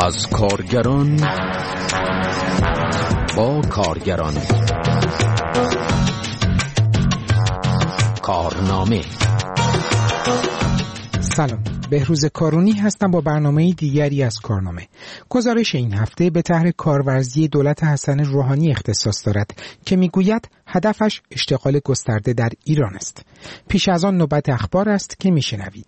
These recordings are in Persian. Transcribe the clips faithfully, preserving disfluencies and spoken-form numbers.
از کارگران با کارگران. کارنامه. سلام، بهروز کارونی هستم با برنامه دیگری از کارنامه. گزارش این هفته به طرح کارورزی دولت حسن روحانی اختصاص دارد که میگوید هدفش اشتغال گسترده در ایران است. پیش از آن نوبت اخبار است که میشنوید.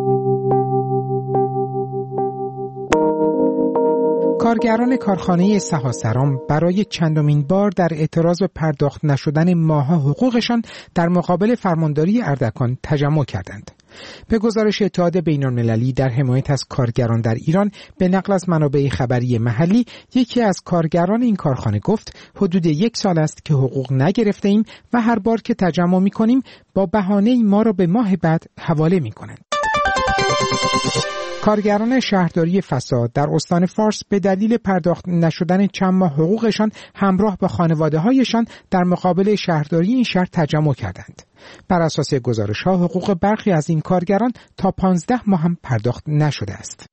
کارگران کارخانه سهاسرام برای چندمین بار در اعتراض به پرداخت نشدن ماه‌ها حقوقشان در مقابل فرمانداری اردکان تجمع کردند. به گزارش اتحاد بین‌المللی در حمایت از کارگران در ایران به نقل از منابع خبری محلی، یکی از کارگران این کارخانه گفت حدود یک سال است که حقوق نگرفته ایم و هر بار که تجمع می‌کنیم با بهانه ما را به ماه بعد حواله می‌کنند. کارگران شهرداری فساد در استان فارس به دلیل پرداخت نشدن چند ماه حقوقشان همراه با خانواده‌هایشان در مقابل شهرداری این شهر تجمع کردند. بر اساس گزارش‌ها حقوق برخی از این کارگران تا پانزده ماه هم پرداخت نشده است.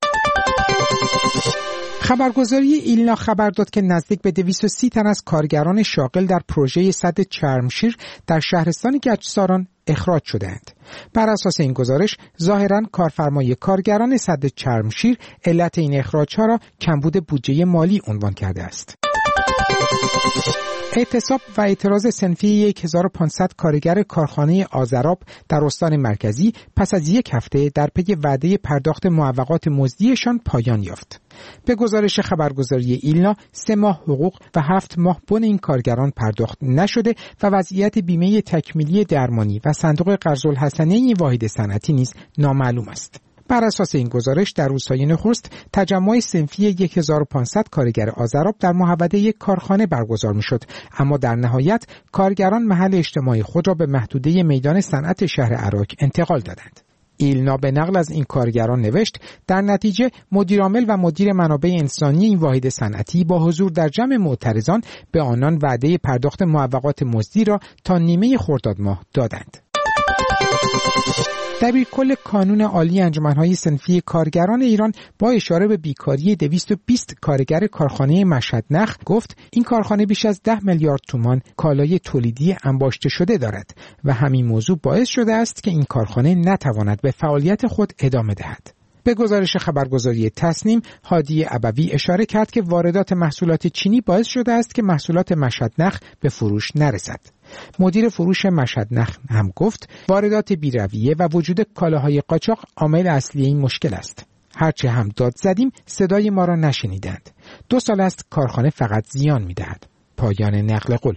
خبرگزاری ایلنا خبر داد که نزدیک به دویست و سی تن از کارگران شاغل در پروژه سد چرمشیر در شهرستان گچساران اخراج شدند. بر اساس این گزارش ظاهراً کارفرمای کارگران سد چرمشیر علت این اخراج‌ها را کمبود بودجه مالی عنوان کرده است. اعتصاب و اعتراض صنفی هزار و پانصد کارگر کارخانه آذراب در استان مرکزی پس از یک هفته در پی وعده پرداخت معوقات مزدیشان پایان یافت. به گزارش خبرگزاری ایلنا سه ماه حقوق و هفت ماه بن این کارگران پرداخت نشده و وضعیت بیمه تکمیلی درمانی و صندوق قرض الحسنه این واحد صنعتی نیز نامعلوم است. بر اساس این گزارش در روستای نخست تجمع صنفی هزار و پانصد کارگر آذراب در محوطه یک کارخانه برگزار می‌شد، اما در نهایت کارگران محل اجتماع خود را به محدوده میدان صنعت شهر عراق انتقال دادند. ایلنا به نقل از این کارگران نوشت در نتیجه مدیرعامل و مدیر منابع انسانی این واحد صنعتی با حضور در جمع معترضان به آنان وعده پرداخت معوقات مزدی را تا نیمه خرداد ماه دادند. دبیرکل کانون عالی انجمن‌های صنفی کارگران ایران با اشاره به بیکاری دویست و بیست کارگر کارخانه مشهد نخ گفت این کارخانه بیش از ده میلیارد تومان کالای تولیدی انباشته شده دارد و همین موضوع باعث شده است که این کارخانه نتواند به فعالیت خود ادامه دهد. به گزارش خبرگزاری تصنیم، هادی ابوی اشاره کرد که واردات محصولات چینی باعث شده است که محصولات مشهد نخ به فروش نرسد. مدیر فروش مشهد نخ هم گفت واردات بی‌رویه و وجود کالاهای قاچاق عامل اصلی این مشکل است. هرچه هم داد زدیم صدای ما را نشنیدند. دو سال است کارخانه فقط زیان می‌دهد. پایان نقل قول.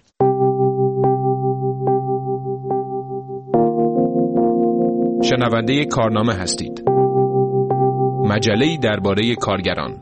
شنونده کارنامه هستید. مجله‌ای درباره کارگران.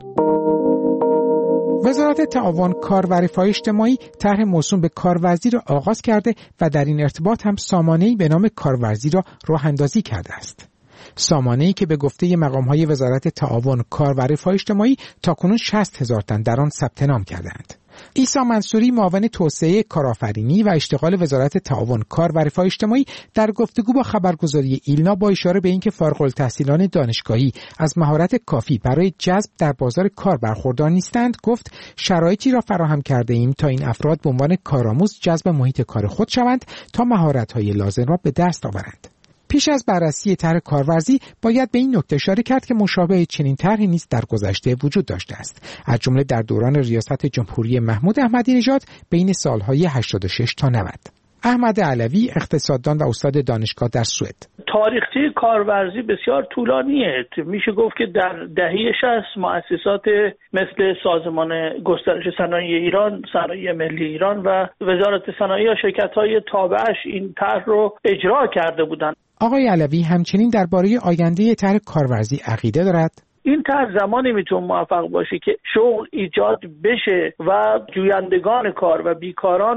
وزارت تعاون، کار و رفاه اجتماعی طرح موسوم به کارورزی را آغاز کرده و در این ارتباط هم سامانه‌ای به نام کارورزی را راه اندازی کرده است. سامانه‌ای که به گفته مقام‌های وزارت تعاون، کار و رفاه اجتماعی تاکنون شصت هزار تن در آن ثبت نام کردند. عیسی منصوری، معاون توسعه کارآفرینی و اشتغال وزارت تعاون، کار و رفاه اجتماعی در گفتگو با خبرگزاری ایلنا با اشاره به اینکه فارغ التحصیلان دانشگاهی از مهارت کافی برای جذب در بازار کار برخوردار نیستند، گفت شرایطی را فراهم کرده ایم تا این افراد به عنوان کارآموز جذب محیط کار خود شوند تا مهارت‌های لازم را به دست آورند. پیش از بررسی طرح کارورزی باید به این نکته اشاره کرد که مشابه چنین طرحی نیز در گذشته وجود داشته است، از جمله در دوران ریاست جمهوری محمود احمدی نژاد بین سالهای هشتاد و شش تا نود. احمد علوی، اقتصاددان و استاد دانشگاه در سوئد: تاریخچه کارورزی بسیار طولانیه. میشه گفت که در دهه شصت مؤسسات مثل سازمان گسترش صنایع ایران، صنایع ملی ایران و وزارت صنایع یا شرکت‌های تابعش این طرح رو اجرا کرده بودند. آقای علوی همچنین درباره آینده طرح کارورزی عقیده دارد. این طرح زمانی میتونه موفق باشه که شغل ایجاد بشه و جویندگان کار و بیکاران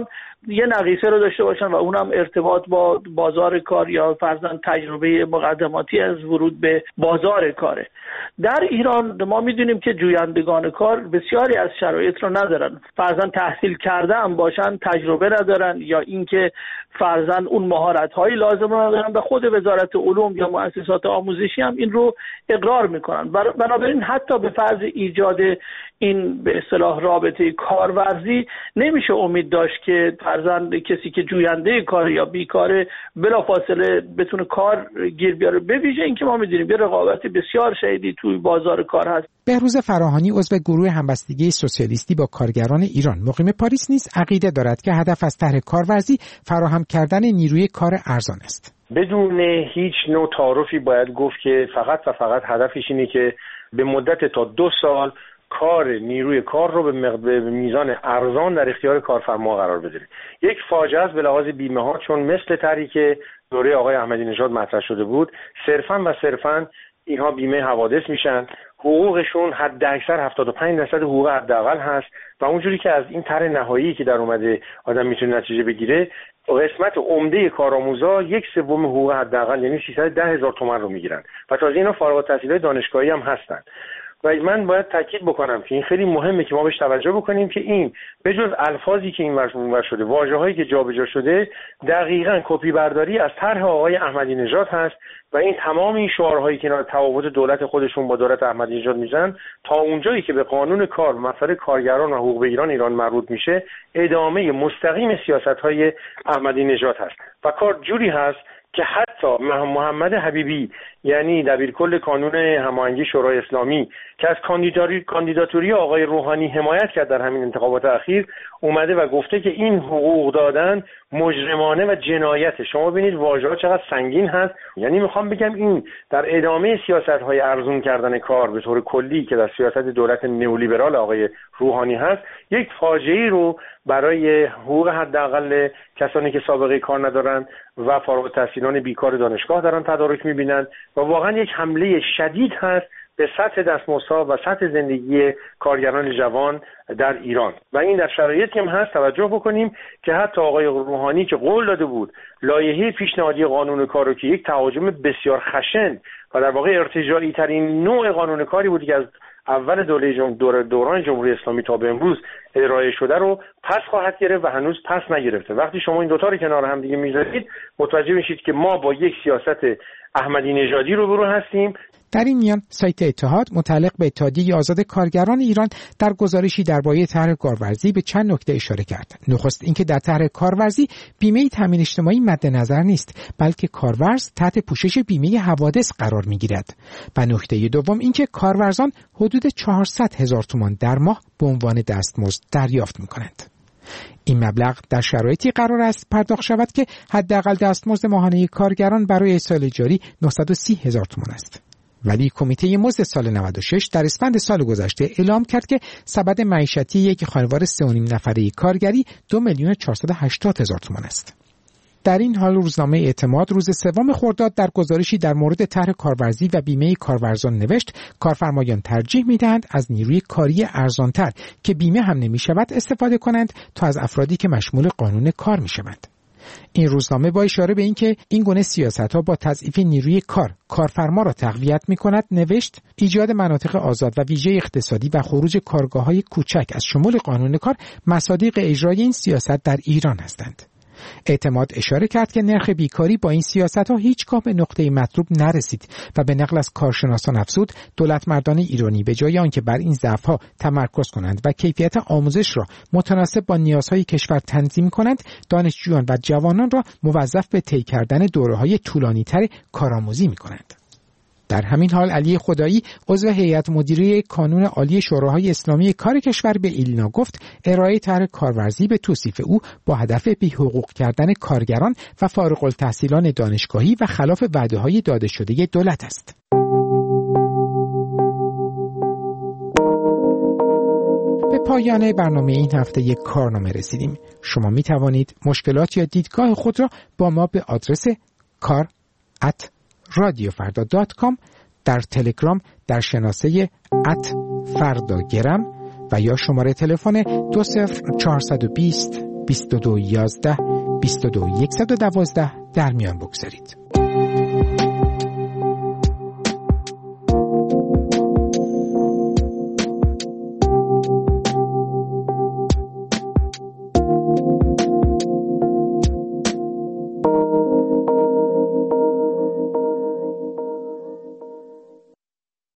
یه نقیصه رو داشته باشن و اونم ارتباط با بازار کار یا فرضاً تجربه مقدماتی از ورود به بازار کاره. در ایران ما میدونیم که جویندگان کار بسیاری از شرایط رو ندارن، فرضاً تحصیل کرده هم باشن تجربه ندارن، یا اینکه فرضاً اون مهارت‌های لازم رو ندارن و خود وزارت علوم یا مؤسسات آموزشی هم این رو اقرار میکنن. بنابراین حتی به فرض ایجاد این به اصطلاح رابطه کارورزی نمیشه امید داشت که فرضاً کسی که جوینده کار یا بیکاره بلافاصله بتونه کار گیر بیاره، به ویژه اینکه ما میدونیم یه رقابت بسیار شدیدی توی بازار کار هست. بهروز فراهانی عضو گروه همبستگی سوسیالیستی با کارگران ایران مقیم پاریس نیز عقیده دارد که هدف از طرح کارورزی فراهم کردن نیروی کار ارزان است. بدون هیچ نوع تعارفی باید گفت که فقط و فقط هدفش اینه که به مدت تا دو سال کار نیروی کار رو به میزان ارزان در اختیار کارفرما قرار بده. یک فاجعه است به لحاظ بیمه ها، چون مثل طرحی که دوره آقای احمدی نژاد مطرح شده بود صرفاً و صرفاً اینها بیمه حوادث میشن، حقوقشون حد اکثر هفتاد و پنج درصد حقوق حداقل هست و اونجوری که از این طرح نهایی که در اومده آدم میتونه نتیجه بگیره، قسمت عمده کارآموزا یک سوم حقوق حداقل یعنی سیصد و ده هزار تومان رو میگیرن و تازه اینا فارغ التحصیلای دانشگاهی هم هستن. و من باید تاکید بکنم که این خیلی مهمه که ما بهش توجه بکنیم که این به جز الفاظی که این ور شده، واژه‌هایی که جابجا شده، دقیقاً کپی برداری از طرح آقای احمدی نژاد هست و این تمام این شعارهایی که تفاوت دولت خودشون با دولت احمدی نژاد میزنن تا اونجایی که به قانون کار، مسئله کارگران و حقوق بگیران ایران مربوط میشه، ادامه مستقیم سیاست‌های احمدی نژاد هست و کار جوری هست که حتی محمد حبیبی یعنی دبیرکل کانون هماهنگی شورای اسلامی که از کاندیداتوری آقای روحانی حمایت کرد در همین انتخابات اخیر، اومده و گفته که این حقوق دادن مجرمانه و جنایته. شما ببینید واژه‌ها چقدر سنگین هست. یعنی میخوام بگم این در ادامه سیاست‌های ارزون کردن کار به طور کلی که در سیاست دولت نئولیبرال آقای روحانی هست، یک فاجعه‌ای رو برای حقوق حداقل کسانی که سابقه کار ندارن و فارغ التحصیلان بیکار دانشگاه دارن تدارک می‌بینن و واقعا یک حمله شدید هست به سطح دستمزدها و سطح زندگی کارگران جوان در ایران. و این در شرایطی هم هست توجه بکنیم که حتی آقای روحانی که قول داده بود لایحه پیشنهادی قانون کار رو که یک تهاجم بسیار خشن و در واقع ارتجاعی ترین نوع قانون کاری بود که از اول دوره جم... دور... دوران جمهوری اسلامی تا به امروز ارائه شده رو پس خواهد گرفت و هنوز پس نگرفته. وقتی شما این دوتا رو کنار هم دیگه میذارید متوجه میشید که ما با یک سیاست احمدی نژادی روبرو هستیم. در این میان سایت اتحاد متعلق به اتحادیه آزاد کارگران ایران در گزارشی درباره طرح کارورزی به چند نکته اشاره کرد. نخست اینکه در طرح کارورزی بیمه تامین اجتماعی مد نظر نیست، بلکه کارورز تحت پوشش بیمه حوادث قرار میگیرد. و نکته دوم اینکه کارورزان حدود چهارصد هزار تومان در ماه به عنوان دستمزد دریافت میکنند. این مبلغ در شرایطی قرار است پرداخت شود که حداقل دستمزد ماهانه کارگران برای سال جاری نهصد و سی هزار تومان است. ولی کمیته مزد سال نود و شش در اسفند سال گذشته اعلام کرد که سبد معیشتی یک خانوار سه و نیم نفره کارگری دو میلیون چهارصد و هشتاد هزار تومان است. در این حال روزنامه اعتماد روز سوم خرداد در گزارشی در مورد طرح کارورزی و بیمه کارورزان نوشت کارفرمایان ترجیح می‌دهند از نیروی کاری ارزانتر که بیمه هم نمی‌شود استفاده کنند تا از افرادی که مشمول قانون کار می‌شوند. این روزنامه با اشاره به اینکه این گونه سیاست‌ها با تضعیف نیروی کار کارفرما را تقویت می‌کند نوشت ایجاد مناطق آزاد و ویژه اقتصادی و خروج کارگاه‌های کوچک از شمول قانون کار مصادیق اجرای این سیاست در ایران هستند. اعتماد اشاره کرد که نرخ بیکاری با این سیاست‌ها هیچگاه به نقطه مطلوب نرسید و به نقل از کارشناسان افزود دولت مردان ایرانی به جای آنکه بر این ضعف‌ها تمرکز کنند و کیفیت آموزش را متناسب با نیازهای کشور تنظیم کنند، دانشجویان و جوانان را موظف به طی کردن دوره‌های طولانی‌تر کارآموزی می‌کنند. در همین حال علی خدایی عضو هیئت مدیره کانون عالی شوراهای اسلامی کار کشور به ایلنا گفت ارائه طرح کارورزی به توصیف او با هدف بی‌حقوق کردن کارگران و فارغ التحصیلان دانشگاهی و خلاف وعده‌های داده شده دولت است. به پایان برنامه این هفته یک کارنامه رسیدیم. شما می توانید مشکلات یا دیدگاه خود را با ما به آدرس کار ات رادیو فردا دات کام در تلگرام در شناسه ات فرداگرم و یا شماره تلفن دو صفر چهارصد و بیست بیست و دو یازده بیست و دو صد و دوازده در میان بگذارید.